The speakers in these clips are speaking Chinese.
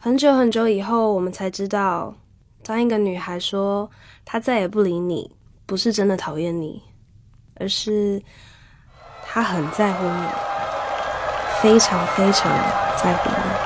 很久很久以后，我们才知道，当一个女孩说她再也不理你，不是真的讨厌你，而是她很在乎你，非常非常在乎你。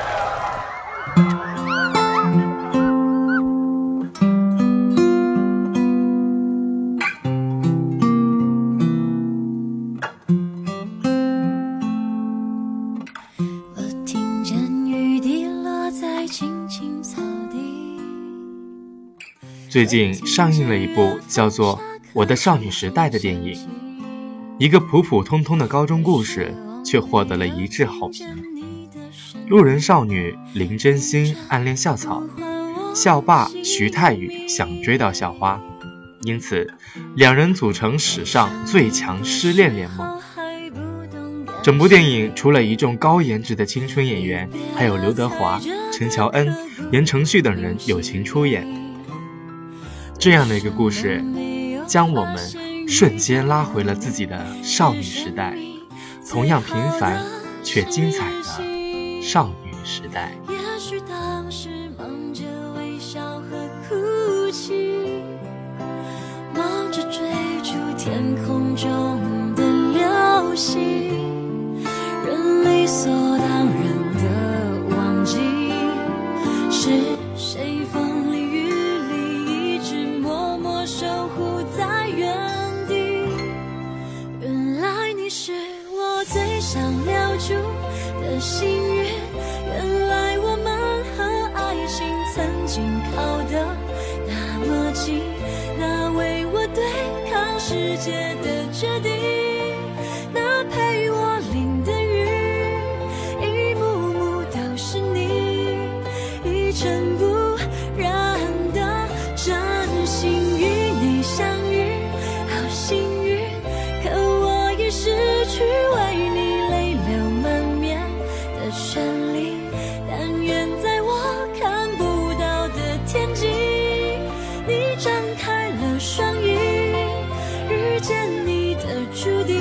最近上映了一部叫做《我的少女时代》的电影，一个普普通通的高中故事，却获得了一致好评。路人少女林真心暗恋校草，校霸徐太宇想追到校花，因此两人组成史上最强失恋联盟。整部电影除了一众高颜值的青春演员，还有刘德华、陈乔恩、言承旭等人友情出演。这样的一个故事，将我们瞬间拉回了自己的少女时代，同样平凡却精彩的少女时代。 也许当时忙着微笑和哭泣，忙着追逐天空中的流星，人理所当然的忘记是谁风里雨里一直默默守护在原地。原来你是我最想留住的幸运，原来我们和爱情曾经靠得那么近，那为我对抗世界的决定，那陪我淋的雨，一幕幕都是你，一尘不染的真心与你相遇，好幸运，可我已失去为你泪流满面的权利，但愿在我看不到的天际，你张开了双翼，遇见你的注定，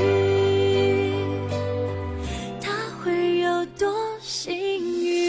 他会有多幸运。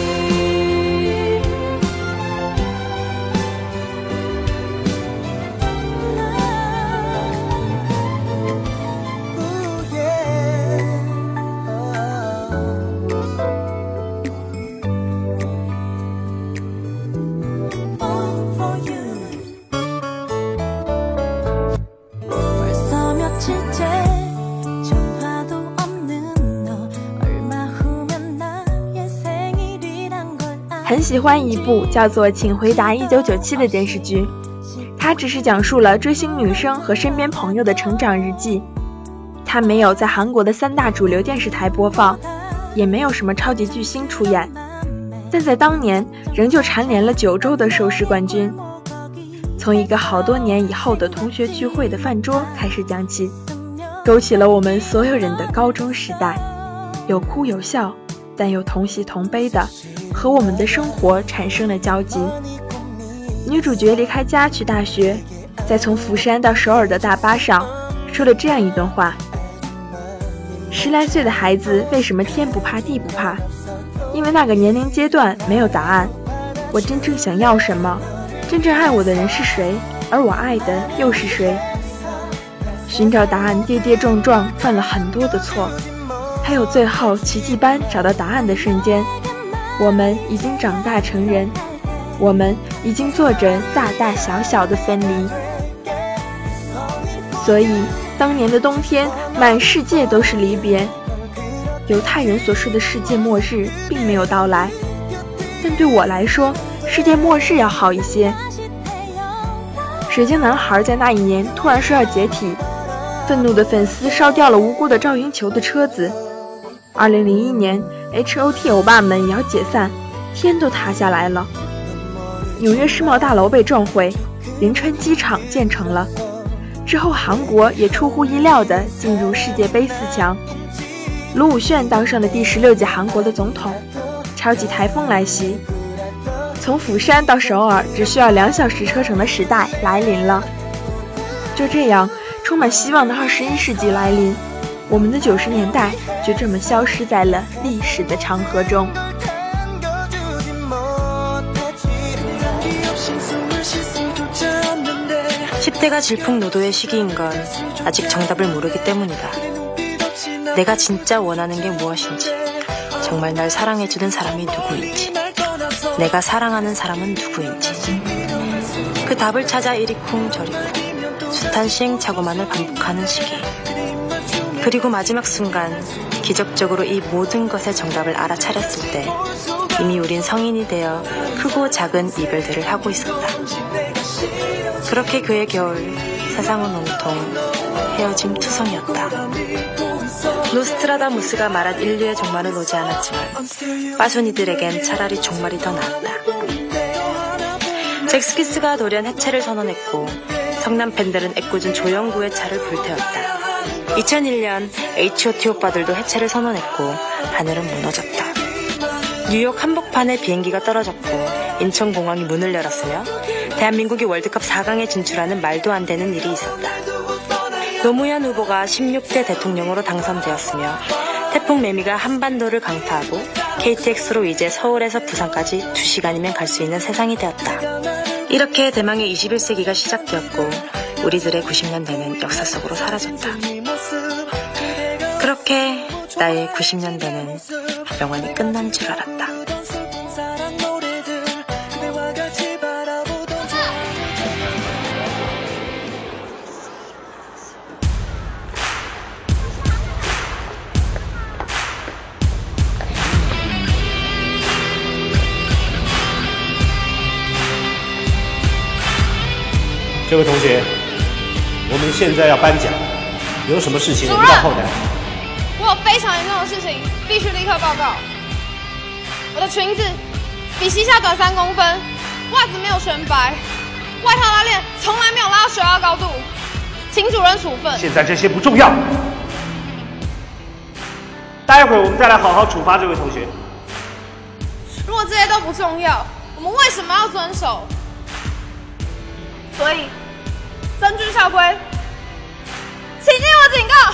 很喜欢一部叫做《请回答1997》的电视剧，它只是讲述了追星女生和身边朋友的成长日记。它没有在韩国的3大主流电视台播放，也没有什么超级巨星出演，但在当年仍旧蝉联了9周的收视冠军。从一个好多年以后的同学聚会的饭桌开始讲起，勾起了我们所有人的高中时代，有哭有笑，但又同喜同悲的和我们的生活产生了交集。女主角离开家去大学，在从釜山到首尔的大巴上说了这样一段话：10来岁的孩子为什么天不怕地不怕？因为那个年龄阶段没有答案。我真正想要什么？真正爱我的人是谁？而我爱的又是谁？寻找答案跌跌撞撞，犯了很多的错，还有最后奇迹般找到答案的瞬间，我们已经长大成人，我们已经做着大大小小的分离。所以当年的冬天，满世界都是离别。犹太人所说的世界末日并没有到来，但对我来说，世界末日要好一些。水晶男孩在那一年突然说要解体，愤怒的粉丝烧掉了无辜的赵云球的车子。2001年 HOT 欧巴们也要解散，天都塌下来了。纽约世贸大楼被撞毁，仁川机场建成了。之后韩国也出乎意料地进入世界杯4强，卢武铉当上了第16届韩国的总统。超级台风来袭，从釜山到首尔只需要2小时车程的时代来临了。就这样，充满希望的21世纪来临，我们的90年代就这么消失在了历史的长河中。 10대가 질풍노도의 시기인 건 아직 정답을 모르기 때문이다. 내가 진짜 원하는 게 무엇인지, 정말 날 사랑해주는 사람이 누구인지, 내가 사랑하는 사람은 누구인지, 그 답을 찾아 이리 쿵 저리 쿵 숱한 시행착오만을 반복하는 시기. 그리고 마지막 순간 기적적으로 이 모든 것의 정답을 알아차렸을 때 이미 우린 성인이 되어 크고 작은 이별들을 하고 있었다. 그렇게 그의 겨울, 세상은 온통 헤어짐 투성이었다. 노스트라다무스가 말한 인류의 종말은 오지 않았지만 빠순이들에겐 차라리 종말이 더 나았다. 잭스키스가 돌연 해체를 선언했고 성남 팬들은 애꿎은 조영구의 차를 불태웠다. 2001년 H.O.T 오빠들도 해체를 선언했고 하늘은 무너졌다. 뉴욕 한복판에 비행기가 떨어졌고 인천공항이 문을 열었으며 대한민국이 월드컵 4강에 진출하는 말도 안 되는 일이 있었다. 노무현 후보가 16대 대통령으로 당선되었으며 태풍 매미가 한반도를 강타하고 KTX로 이제 서울에서 부산까지 2시간이면 갈 수 있는 세상이 되었다. 이렇게 대망의 21세기가 시작되었고 우리들의 90년대는 역사 속으로 사라졌다. 그렇게 나의 90년대는 영원히 끝난 줄 알았다. 这位同学，我们现在要颁奖，有什么事情我们到后台。 我有非常严重的事情，必须立刻报告。我的裙子比膝下短3公分，袜子没有全白，外套拉链从来没有拉到学校高度，请主任处分。 现在这些不重要，待会儿我们再来好好处罚这位同学。 如果这些都不重要，我们为什么要遵守？所以，根据校规，请听我警告。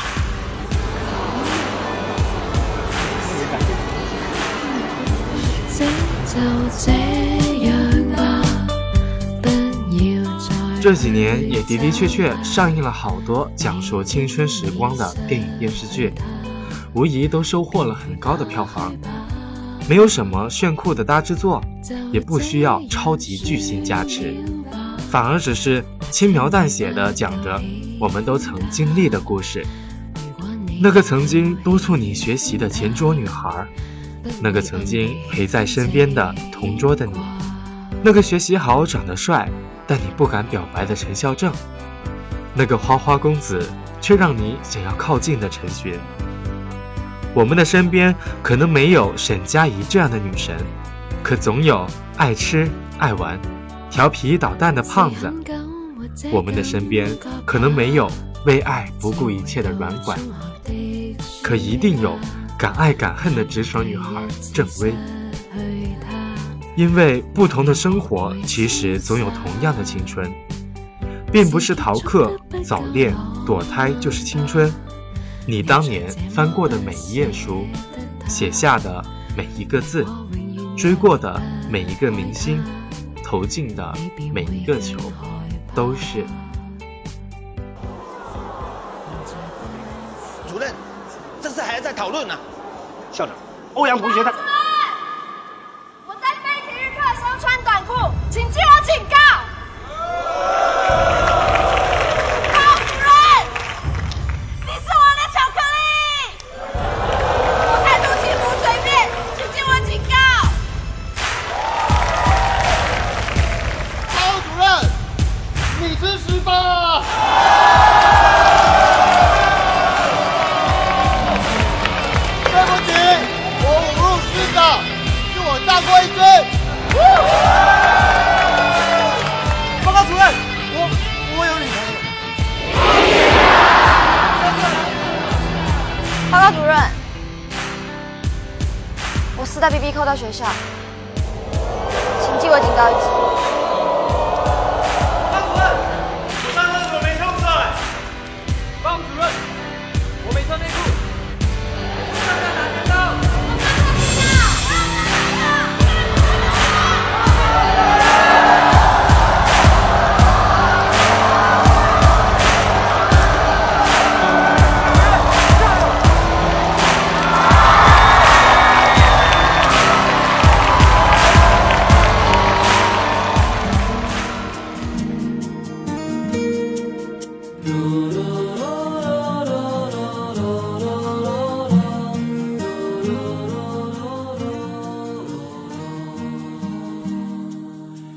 这几年也的的确确上映了好多讲述青春时光的电影电视剧，无疑都收获了很高的票房。没有什么炫酷的大制作，也不需要超级巨星加持，反而只是轻描淡写地讲着我们都曾经历的故事。那个曾经督促你学习的前桌女孩，那个曾经陪在身边的同桌的你，那个学习好长得帅但你不敢表白的陈孝正，那个花花公子却让你想要靠近的陈寻。我们的身边可能没有沈佳宜这样的女神，可总有爱吃爱玩调皮捣蛋的胖子。我们的身边可能没有为爱不顾一切的软管，可一定有敢爱敢恨的直爽女孩郑薇。因为不同的生活其实总有同样的青春，并不是逃课早恋堕胎就是青春。你当年翻过的每一页书，写下的每一个字，追过的每一个明星，投进的每一个球，都是。 主任，这次还在讨论呢。 校长，欧阳同学他。 我在非体育课的时候穿短裤，请记我警告。 报告主任，我有女朋友。 报告主任，我4大 BB 扣到学校，请记我警告一次。 报告主任，我上课的时候没穿裤上来。报告主任，我没穿内裤。上课拿剪刀。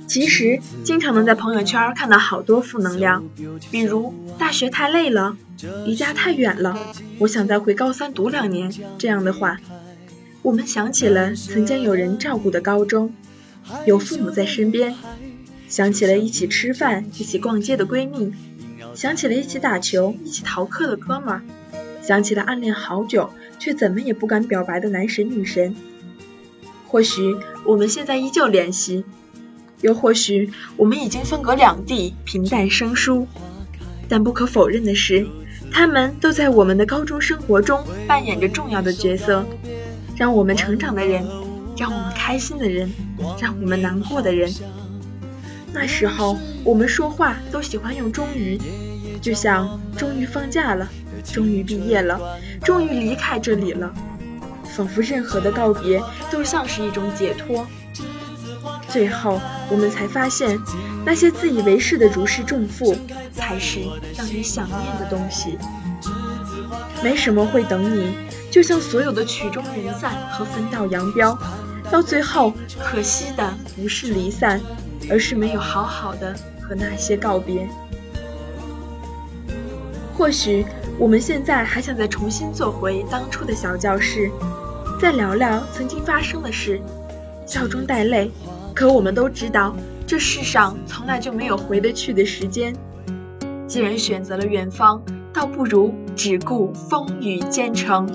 其实经常能在朋友圈看到好多负能量，比如大学太累了，离家太远了，我想再回高三读2年这样的话。我们想起了曾经有人照顾的高中，有父母在身边，想起了一起吃饭一起逛街的闺蜜，想起了一起打球一起逃课的哥们儿，想起了暗恋好久却怎么也不敢表白的男神女神。或许我们现在依旧联系，又或许我们已经分隔两地，平淡生疏，但不可否认的是，他们都在我们的高中生活中扮演着重要的角色，让我们成长的人，让我们开心的人，让我们难过的人。那时候我们说话都喜欢用终于，就像终于放假了，终于毕业了，终于离开这里了，仿佛任何的告别都像是一种解脱。最后我们才发现，那些自以为是的如释重负才是让人想念的东西。没什么会等你，就像所有的曲终人散和分道扬镳，到最后可惜的不是离散，而是没有好好的和那些告别。或许我们现在还想再重新坐回当初的小教室，再聊聊曾经发生的事，笑中带泪，可我们都知道，这世上从来就没有回得去的时间。既然选择了远方，倒不如只顾风雨兼程。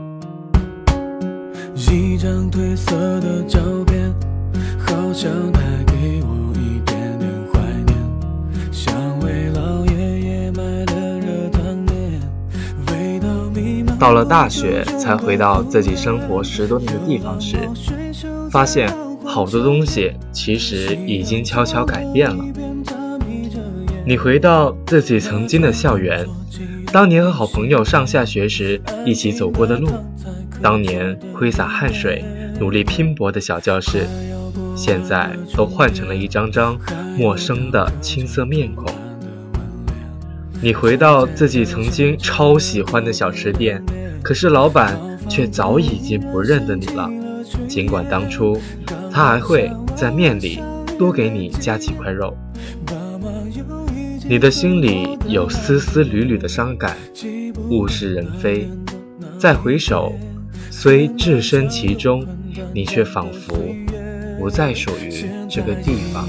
一张褪色的照片，好像带给我一点点怀念，像为老爷爷买的热汤面，味道弥漫。 到了大学才回到自己生活10多年的地方时，发现好多东西其实已经悄悄改变了。你回到自己曾经的校园，当年和好朋友上下学时一起走过的路，当年挥洒汗水努力拼搏的小教室，现在都换成了一张张陌生的青涩面孔。你回到自己曾经超喜欢的小吃店，可是老板却早已经不认得你了，尽管当初他还会在面里多给你加几块肉。你的心里有丝丝缕缕的伤感，物是人非，再回首，虽置身其中，你却仿佛不再属于这个地方。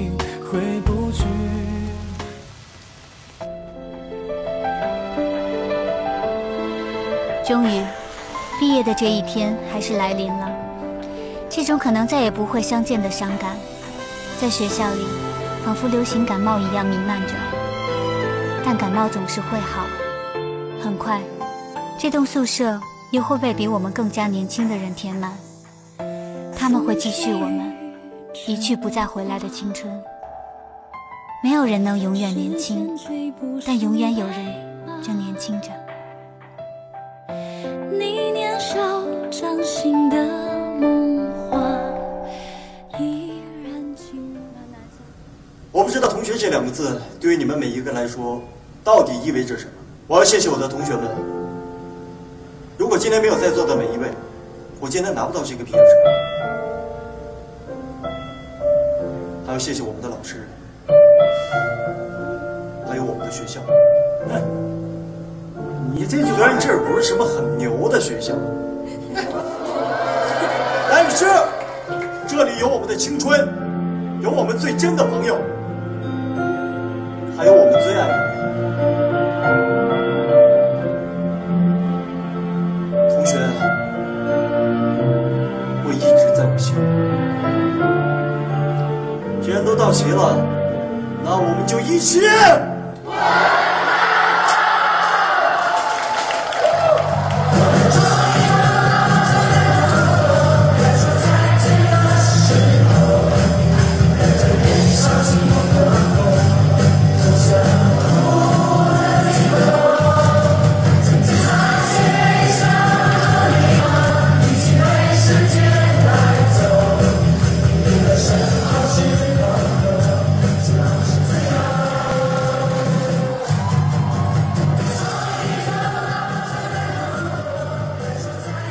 终于，毕业的这一天还是来临了。这种可能再也不会相见的伤感，在学校里仿佛流行感冒一样弥漫着，但感冒总是会好。很快，这栋宿舍又会被比我们更加年轻的人填满，他们会继续我们一去不再回来的青春。没有人能永远年轻，但永远有人正年轻着。 你年少掌心的梦话依然轻。 我不知道同学这2个字对于你们每一个来说到底意味着什么。我要谢谢我的同学们，如果今天没有在座的每一位，我今天拿不到这个毕业证。还要谢谢我们的老师，还有我们的学校。你这虽然这不是什么很牛的学校，但是这里有我们的青春，有我们最真的朋友，还有我们最爱的人。同学，我一直在我心里。既然都到齐了，那我们就一起。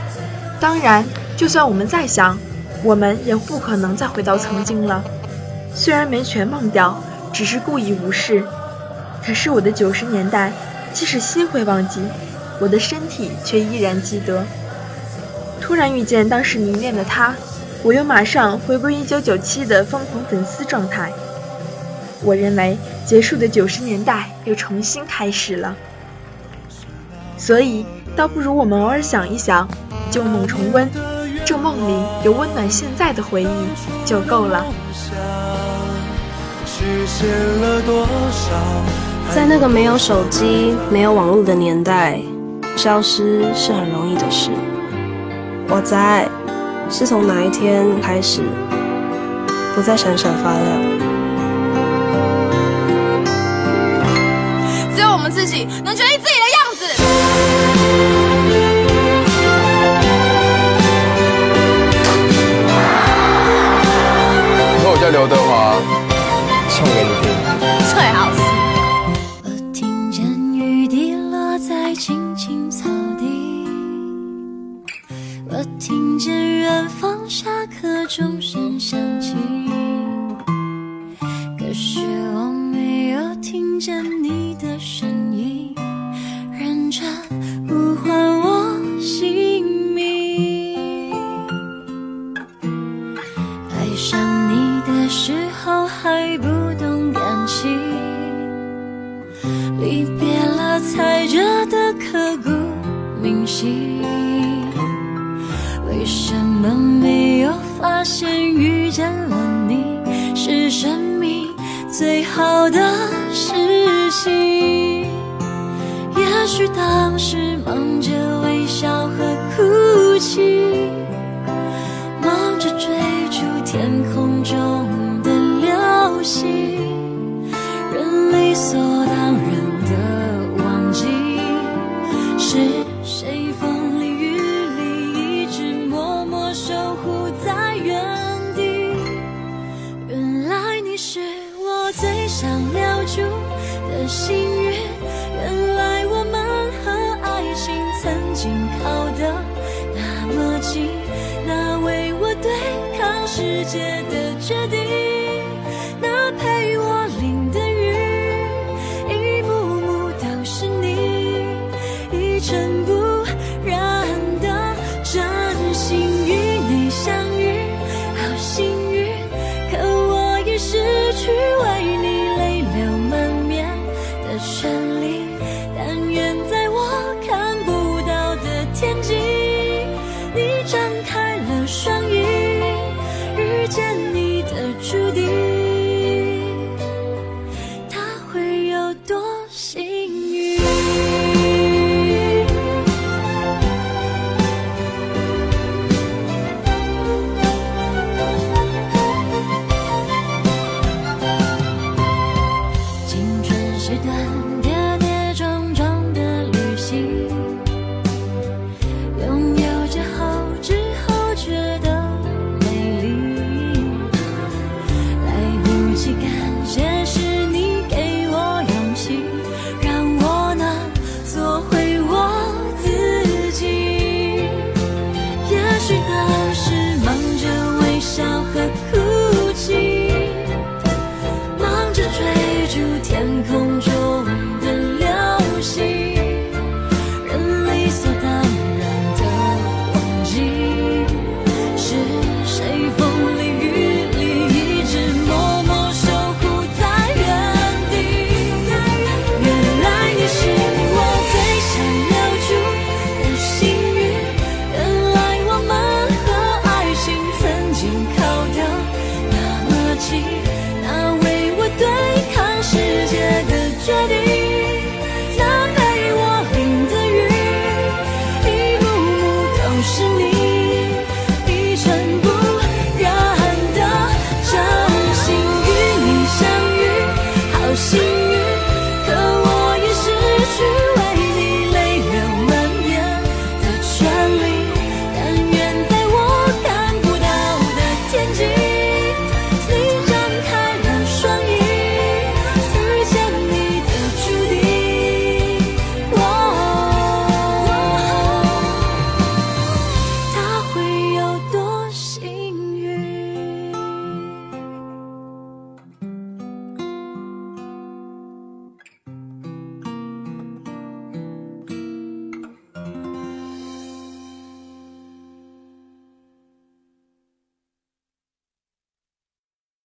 当然，就算我们再想，我们也不可能再回到曾经了。 虽然没全忘掉，只是故意无视。可是我的90年代，即使心会忘记，我的身体却依然记得。突然遇见当时迷恋的他，我又马上回归1997的疯狂粉丝状态。我认为结束的90年代又重新开始了，所以倒不如我们偶尔想一想，旧梦重温，这梦里有温暖现在的回忆就够了。 在那个没有手机、没有网络的年代，消失是很容易的事。我在是从哪一天开始不再闪闪发亮？ 只有我们自己能决定自己的样子。 我叫刘德华，唱给你听。 最好是。 我听见雨滴落在青青草地，我听见远方下课钟声响起，可是我没有听见你的声音，认真呼唤我姓名。爱上你的时候还不懂感情，离别了踩着的刻骨铭心，为什么没有发现遇见了你是生命最好的事情？也许当时忙着微笑和哭泣，忙着追逐天空中的流星，人理所当然的忘记是谁风里雨里一直默默守护在原地。原来你是我最想留住的幸运，原来我们和爱情曾经靠得那么近，那为我对抗世界的决定，那陪我淋的雨，一幕幕都是你，一尘不染的真心与你相遇，好幸运，可我已失去为你泪流满面的权利，但愿在我看不到的天际，你张开了双翼，遇见你的注定。